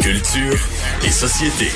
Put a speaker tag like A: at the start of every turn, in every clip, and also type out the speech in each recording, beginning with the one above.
A: Culture et société.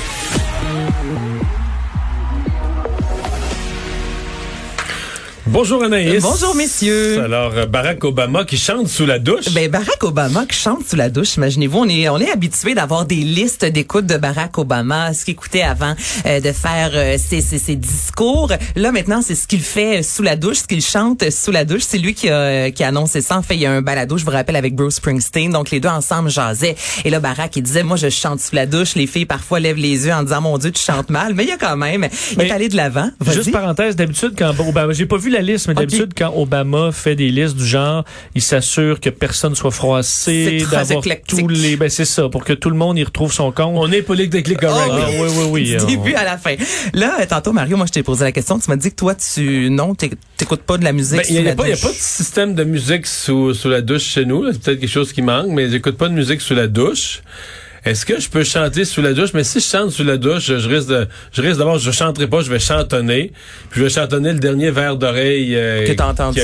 B: Bonjour Anaïs.
C: Bonjour messieurs.
B: Alors, Barack Obama qui chante sous la douche.
C: Ben Barack Obama qui chante sous la douche, imaginez-vous, on est habitué d'avoir des listes d'écoute de Barack Obama, ce qu'il écoutait avant de faire ses discours. Là maintenant, c'est ce qu'il fait sous la douche, ce qu'il chante sous la douche. C'est lui qui a annoncé ça. En fait, il y a un balado, je vous rappelle, avec Bruce Springsteen. Donc les deux ensemble jasaient. Et là, Barack, il disait, moi je chante sous la douche. Les filles parfois lèvent les yeux en disant, mon Dieu, tu chantes mal. Mais il y a quand même, il est allé de l'avant. Vas-y.
D: Juste parenthèse, d'habitude quand Obama, j'ai pas vu la liste, mais d'habitude quand Obama fait des listes du genre, il s'assure que personne soit froissé, d'avoir tous les, c'est ça, pour que tout le monde y retrouve son compte.
B: On est politically correct.
D: Oui.
C: Du début à la fin. Là, tantôt Mario, moi je t'ai posé la question, tu m'as dit que toi t'écoutes pas de la musique sous la douche.
B: Il y a pas de système de musique sous la douche chez nous, là. C'est peut-être quelque chose qui manque, mais j'écoute pas de musique sous la douche. Est-ce que je peux chanter sous la douche? Mais si je chante sous la douche, je risque d'abord, je chanterai pas, je vais chantonner. Puis je vais chantonner le dernier verre d'oreille
C: que t'as entendu,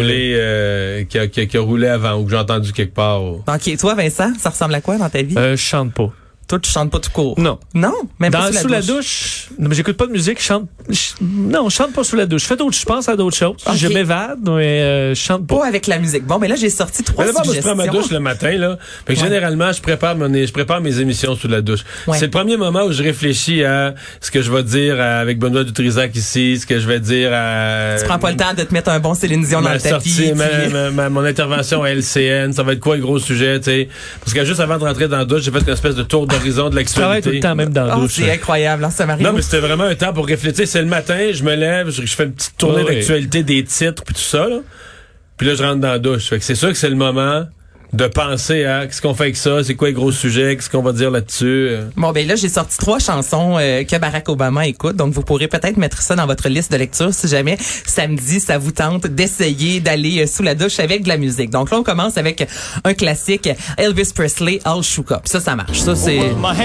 B: qui a roulé avant ou que j'ai entendu quelque part.
C: OK. Toi, Vincent, ça ressemble à quoi dans ta vie?
D: Je chante pas.
C: Toi, tu chantes pas tout court?
D: Non.
C: Non? Même pas
D: sous la douche? Non, mais j'écoute pas de musique, je chante pas sous la douche. Je pense à d'autres choses. Okay. Je m'évade, mais je chante pas.
C: Pas avec la musique. Bon, mais là, j'ai sorti 3 suggestions.
B: Moi, je prends ma douche le matin, là. Fait que généralement, je prépare mes émissions sous la douche. Ouais. C'est le premier moment où je réfléchis à ce que je vais dire avec Benoît Dutrisac ici, ce que je vais dire à...
C: Tu prends pas le temps de te mettre un bon Céline Dion dans le tapis.
B: Mon intervention à LCN, ça va être quoi le gros sujet, tu sais. Parce que juste avant de rentrer dans la douche, j'ai fait une espèce de tour d'horizon de l'actualité.
D: Je travaille tout le temps même dans la douche.
C: C'est incroyable, hein, ça m'arrive.
B: Non, mais c'était vraiment un temps pour réfléchir. C'est le matin, je me lève, je fais une petite tournée d'actualité des titres puis tout ça, là. Puis là, je rentre dans la douche. Fait que c'est sûr que c'est le moment de penser à qu'est-ce qu'on fait avec ça, c'est quoi les gros sujets, qu'est-ce qu'on va dire là-dessus.
C: Bon, ben là, j'ai sorti 3 chansons que Barack Obama écoute, donc vous pourrez peut-être mettre ça dans votre liste de lecture si jamais samedi, ça vous tente d'essayer d'aller sous la douche avec de la musique. Donc là, on commence avec un classique, Elvis Presley, All Shook Up. Ça marche. Ça, c'est...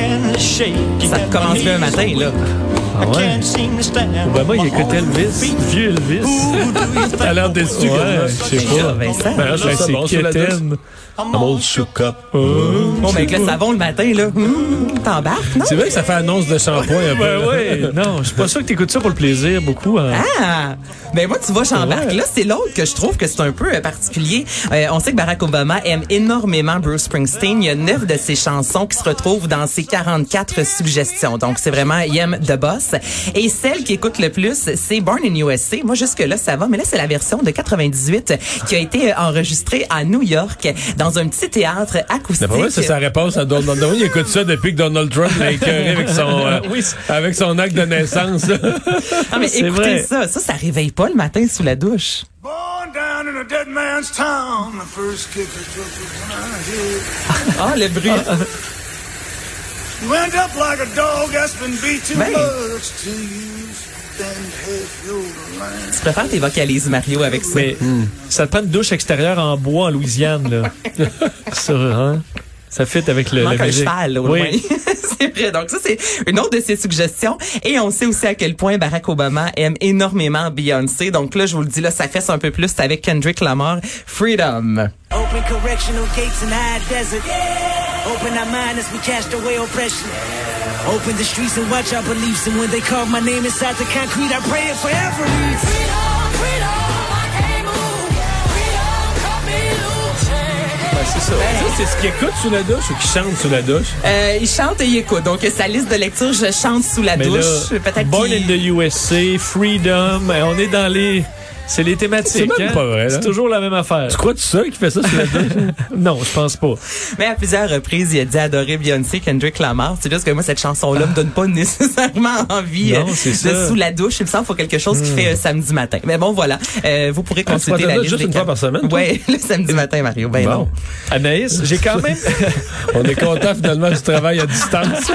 C: Ça commence bien un matin, là.
D: Ah ouais. Obama, il écoutait Elvis, vieux Elvis.
B: T'as l'air déçu.
D: Ouais, je sais pas.
C: Vincent.
D: C'est quétaine.
B: I'm all shook up.
C: Bon, ben avec le savon le matin, là, t'embarques, non?
B: C'est vrai que ça fait annonce de shampoing un peu.
D: Ouais. Non, je suis pas sûr que t'écoutes ça pour le plaisir, beaucoup. Hein.
C: Ah! Ben moi, tu vois, j'embarque. Là, c'est l'autre que je trouve que c'est un peu particulier. On sait que Barack Obama aime énormément Bruce Springsteen. Il y a 9 de ses chansons qui se retrouvent dans ses 44 suggestions. Donc, c'est vraiment, il aime The Boss. Et celle qui écoute le plus, c'est Born in USA. Moi, jusque-là, ça va. Mais là, c'est la version de 98 qui a été enregistrée à New York dans un petit théâtre acoustique.
B: D'après moi, c'est sa réponse à Donald Trump. Il écoute ça depuis que Donald Trump l'a écœuré avec son acte de naissance.
C: Non, mais écoutez ça. Ça réveille pas le matin sous la douche.
E: Born down in a dead man's town, the first kick I took was when I hit.
C: Ah, le bruit.
E: You end up like a dog that's been beat too much till you spend half your life.
C: Tu préfères tes vocalises, Mario, avec ça?
D: Mais ça te prend une douche extérieure en bois en Louisiane, là. Ça, hein? Ça fit avec le
C: manque
D: la
C: un
D: musique.
C: cheval, au loin. C'est vrai. Donc ça, c'est une autre de ses suggestions. Et on sait aussi à quel point Barack Obama aime énormément Beyoncé. Donc là, je vous le dis, là, ça fesse un peu plus avec Kendrick Lamar, Freedom.
F: Open correctional gates in high desert. Open our mind as we cast away oppression. Open the streets and watch our beliefs. And when they carve my name inside the concrete, I pray it forever.
B: C'est ça. C'est ce qu'il écoute sous la douche ou qu'il chante sous la douche?
C: Il chante et il écoute. Donc, sa liste de lecture, je chante sous la douche. Peut-être
D: Born in the USA, Freedom, on est dans les... C'est les thématiques.
B: C'est même pas vrai.
D: C'est toujours la même affaire.
B: Tu crois-tu ça qui fait ça sous la douche?
D: Non, je pense pas.
C: Mais à plusieurs reprises, il a dit adorer Beyoncé, Kendrick Lamar. C'est juste que moi, cette chanson-là me donne pas nécessairement envie
D: non,
C: de sous la douche. Il me semble qu'il faut quelque chose qui fait samedi matin. Mais bon, voilà. Vous pourrez consulter la liste.
B: Juste une fois par semaine?
C: Oui, le samedi matin, Mario. Ben bon. Non.
D: Anaïs, j'ai quand même...
B: On est content finalement du travail à distance.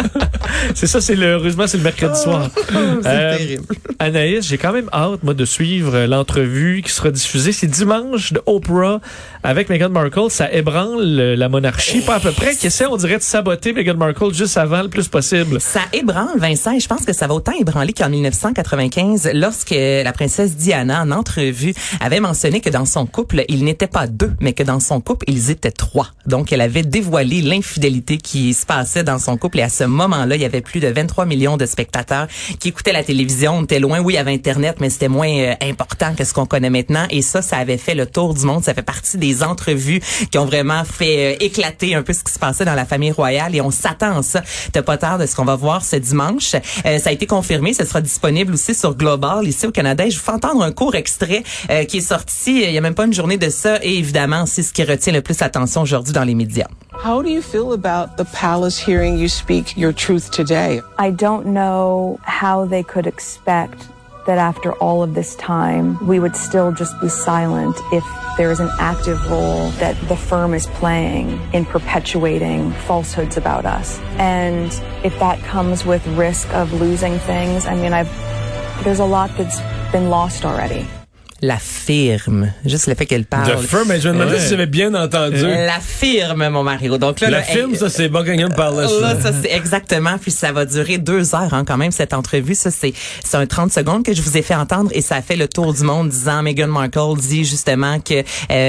D: C'est ça, heureusement, c'est le mercredi soir.
C: C'est terrible.
D: Anaïs, j'ai quand même hâte, moi, de suivre suivre l'entrevue qui sera diffusée. C'est dimanche de Oprah avec Meghan Markle. Ça ébranle la monarchie, pas à peu près, qui essaie, on dirait, de saboter Meghan Markle juste avant le plus possible.
C: Ça ébranle, Vincent, et je pense que ça va autant ébranler qu'en 1995, lorsque la princesse Diana, en entrevue, avait mentionné que dans son couple, ils n'étaient pas 2, mais que dans son couple, ils étaient 3. Donc, elle avait dévoilé l'infidélité qui se passait dans son couple, et à ce moment-là, il y avait plus de 23 millions de spectateurs qui écoutaient la télévision. On était loin, oui, il y avait Internet, mais c'était moins important que ce qu'on connaît maintenant, et ça avait fait le tour du monde. Ça fait partie des entrevues qui ont vraiment fait éclater un peu ce qui se passait dans la famille royale, et on s'attend à ça. T'as pas tard de ce qu'on va voir ce dimanche. Ça a été confirmé, ce sera disponible aussi sur Global ici au Canada. Et je vous fais entendre un court extrait qui est sorti il y a même pas une journée de ça, et évidemment, c'est ce qui retient le plus l'attention aujourd'hui dans les médias.
G: How do you feel about the palace hearing you speak your truth today?
H: I don't know how they could expect that after all of this time, we would still just be silent if there is an active role that the firm is playing in perpetuating falsehoods about us. And if that comes with risk of losing things, I mean, there's a lot that's been lost already.
C: La firme. Juste le fait qu'elle parle.
B: La firme, mais je me demandais si j'avais bien entendu.
C: La firme, mon Mario. Donc là,
B: la firme, ça, c'est Buckingham Palace.
C: Là, ça, c'est exactement. Puis ça va durer 2 heures, quand même, cette entrevue. Ça, c'est un 30 secondes que je vous ai fait entendre, et ça a fait le tour du monde, disant Meghan Markle dit justement que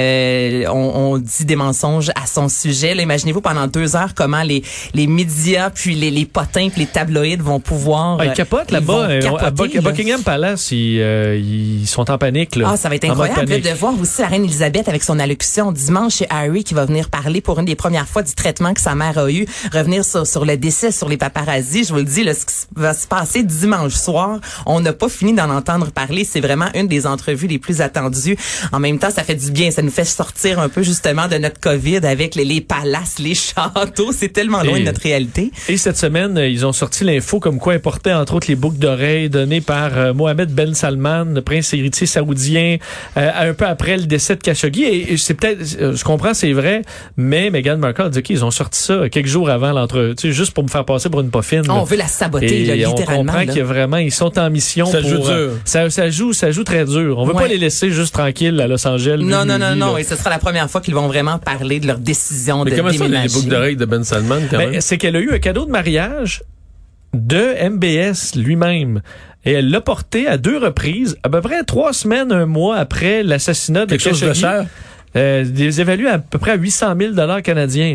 C: on dit des mensonges à son sujet. Là, imaginez-vous pendant 2 heures comment les médias, puis les potins, puis les tabloïds vont pouvoir.
D: Ils capotent là-bas. À Buckingham Palace, ils sont en panique.
C: Ah, ça va être incroyable de voir aussi la reine Elisabeth avec son allocution dimanche chez Harry, qui va venir parler pour une des premières fois du traitement que sa mère a eu, revenir sur le décès, sur les paparazzis. Je vous le dis, là, ce qui va se passer dimanche soir, on n'a pas fini d'en entendre parler. C'est vraiment une des entrevues les plus attendues. En même temps, ça fait du bien. Ça nous fait sortir un peu justement de notre COVID avec les palaces, les châteaux. C'est tellement loin de notre réalité.
D: Et cette semaine, ils ont sorti l'info comme quoi importait entre autres les boucles d'oreilles données par Mohammed Ben Salman, le prince héritier saoudien, un peu après le décès de Khashoggi. Et c'est peut-être, je comprends, c'est vrai, mais Meghan Markle a dit qu'ils ont sorti ça quelques jours avant l'entrevue, tu sais, juste pour me faire passer pour une poffine.
C: On veut la saboter, là, littéralement.
D: On comprend qu'il y a vraiment, ils sont en mission
B: ça
D: pour...
B: joue dur.
D: Ça joue très dur. On veut pas les laisser juste tranquilles à Los Angeles.
C: Non. Et ce sera la première fois qu'ils vont vraiment parler de leur décision de déménager. Mais comment ça,
B: les boucles d'oreilles de Ben Salman, quand même?
D: C'est qu'elle a eu un cadeau de mariage de MBS lui-même. Et elle l'a porté à 2 reprises, à peu près 3 semaines, 1 mois après l'assassinat de Khashoggi.
B: Quelque chose de cher?
D: Des évalués à peu près à 800 000 $ canadiens.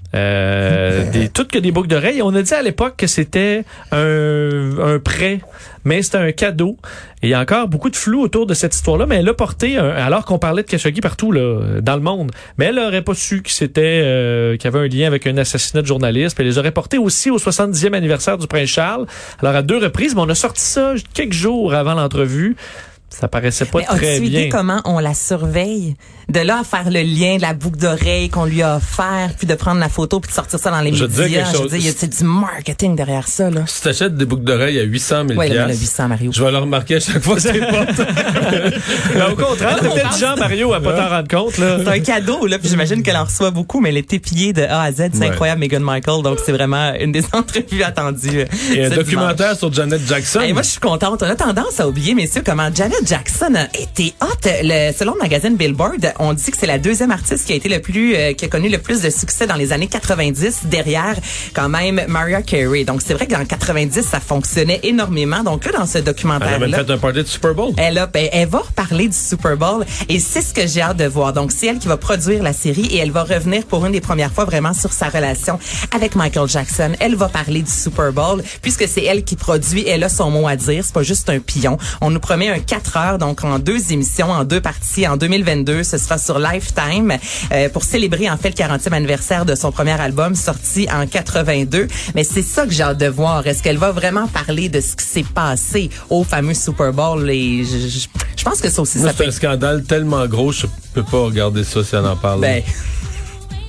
D: Toutes que des boucles d'oreilles. On a dit à l'époque que c'était un prêt, mais c'était un cadeau. Et il y a encore beaucoup de flou autour de cette histoire-là, mais elle l'a porté alors qu'on parlait de Khashoggi partout là dans le monde. Mais elle n'aurait pas su que c'était qu'il y avait un lien avec un assassinat de journaliste. Puis elle les aurait portés aussi au 70e anniversaire du prince Charles. Alors à 2 reprises, mais on a sorti ça quelques jours avant l'entrevue. Ça paraissait pas très bien.
C: As-tu idée comment on la surveille? De là à faire le lien de la boucle d'oreille qu'on lui a offert, puis de prendre la photo puis de sortir ça dans les médias. Je veux dire, c'est du marketing derrière ça, là.
B: Si t'achètes des boucles d'oreilles à 800 000
C: $, là, 800, Mario.
B: Je vais le remarquer à chaque fois que c'est pas.
D: Mais au contraire, t'es peut-être genre, Mario, à pas t'en rendre compte, là.
C: C'est un cadeau, là, puis j'imagine qu'elle en reçoit beaucoup, mais elle est épillée de A à Z. C'est incroyable, Meghan Markle. Donc, c'est vraiment une des entrevues attendues.
B: Et un documentaire sur Janet Jackson.
C: Et moi, je suis contente. On a tendance à oublier, messieurs, comment Janet Jackson a été hot. Selon le magazine Billboard, on dit que c'est la 2e artiste qui a été qui a connu le plus de succès dans les années 90, derrière quand même Mariah Carey. Donc c'est vrai que dans 90 ça fonctionnait énormément. Donc là dans ce documentaire-là,
B: elle a même fait un party de Super Bowl.
C: Elle va reparler du Super Bowl, et c'est ce que j'ai hâte de voir. Donc c'est elle qui va produire la série, et elle va revenir pour une des premières fois vraiment sur sa relation avec Michael Jackson. Elle va parler du Super Bowl puisque c'est elle qui produit. Elle a son mot à dire. C'est pas juste un pion. On nous promet un 4 heures, donc en 2 émissions, en 2 parties. En 2022, ce sera sur Lifetime pour célébrer en fait le 40e anniversaire de son premier album sorti en 82. Mais c'est ça que j'ai hâte de voir. Est-ce qu'elle va vraiment parler de ce qui s'est passé au fameux Super Bowl? Et je pense que ça aussi,
B: c'est un scandale tellement gros, je peux pas regarder ça si elle en parle.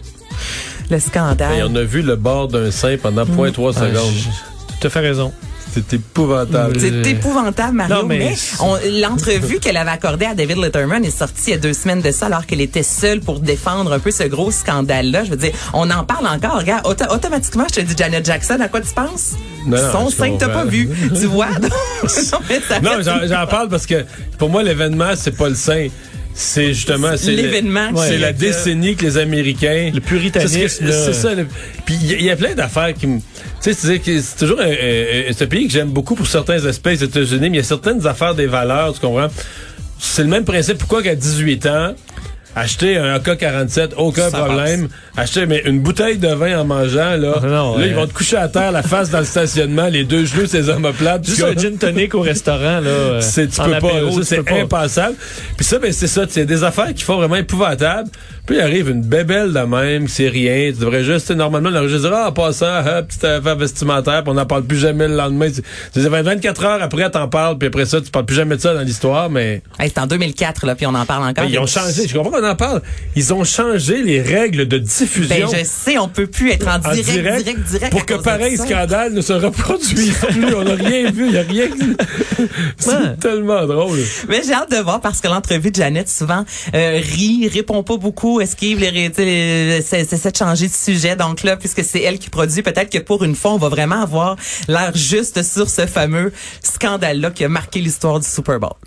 C: Le scandale.
B: Et on a vu le bord d'un sein pendant 0.3 secondes.
D: Tu as fait raison.
B: C'est épouvantable.
C: C'est épouvantable, Mario.
D: Non, mais
C: l'entrevue qu'elle avait accordée à David Letterman est sortie il y a 2 semaines de ça, alors qu'elle était seule pour défendre un peu ce gros scandale-là. Je veux dire, on en parle encore. Regarde, automatiquement, je te dis Janet Jackson, à quoi tu penses?
B: Non,
C: Son sein, t'as pas vu. Tu vois?
B: Non, j'en parle parce que pour moi, l'événement, c'est pas le sein. C'est justement
C: l'événement.
B: C'est la décennie que les Américains,
D: le puritanisme.
B: C'est ça. Puis il y a plein d'affaires qui me, tu sais, c'est toujours c'est un pays que j'aime beaucoup pour certains aspects des États-Unis, mais il y a certaines affaires des valeurs, tu comprends? C'est le même principe. Pourquoi qu'à 18 ans, acheter un AK-47, aucun problème. Acheter une bouteille de vin en mangeant, là, ils vont te coucher à terre, la face dans le stationnement, les 2 genoux, ces omoplates.
D: Juste un gin tonic au restaurant, là.
B: Tu peux pas, c'est impassable. Puis ça, c'est ça, c'est des affaires qui font vraiment épouvantables. Puis il arrive une bébelle de même, c'est rien. Tu devrais juste, normalement, on aurait juste dire, en passant, petite affaire vestimentaire, puis on n'en parle plus jamais le lendemain. C'est 24 heures après, t'en parles, puis après ça, tu parles plus jamais de ça dans l'histoire, mais...
C: Hey, c'est en 2004, là, puis on en parle encore.
B: Mais ils ont changé, je comprends qu'on en parle. Ils ont changé les règles de diffusion.
C: Ben, je sais, on peut plus être en direct.
B: Pour que pareil scandale ne se reproduise plus. On n'a rien vu, il n'y a rien. C'est tellement drôle.
C: Mais j'ai hâte de voir parce que l'entrevue de Janet souvent rit, répond pas beaucoup, esquive essaie de changer de sujet. Donc là, puisque c'est elle qui produit, peut-être que pour une fois, on va vraiment avoir l'air juste sur ce fameux scandale-là qui a marqué l'histoire du Super Bowl.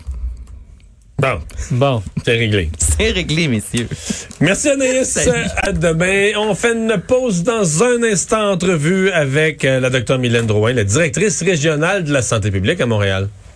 B: Bon, c'est réglé.
C: C'est réglé, messieurs.
B: Merci Anaïs. À demain. On fait une pause dans un instant. Entrevue avec la Dr Mylène Drouin, la directrice régionale de la santé publique à Montréal.